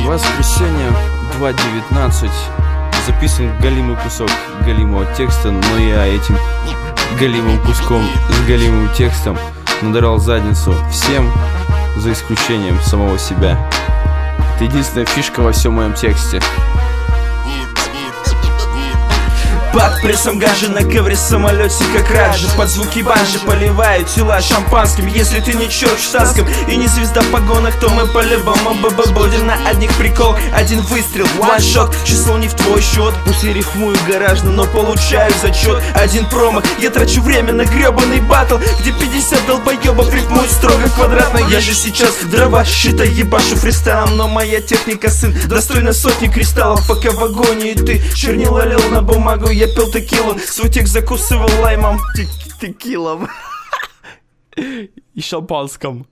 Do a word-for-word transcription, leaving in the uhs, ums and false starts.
Воскресенье, два девятнадцать. Записан галимый кусок галимого текста, но я этим галимым куском с галимым текстом надрал задницу всем, за исключением самого себя. Это единственная фишка во всем моем тексте. Под прессом гажи на ковре самолете, как раджи. Под звуки банжи поливают тела шампанским. Если ты не черт в штатском и не звезда в погонах, то мы по-любому будем на одних прикол. Один выстрел, one-shot, число не в твой счет. Пусть я рифмую гаражно, но получаю зачет. Один промах, я трачу время на гребаный батл, где пятьдесят долбоебов рифмуют строго квадратно. Я же сейчас дрова считай ебашу фристайлом, но моя техника, сын, достойна сотни кристаллов. Пока в агонии ты чернила лил на бумагу, я пил текилу, свой текст закусывал лаймом, текилом и шампанском.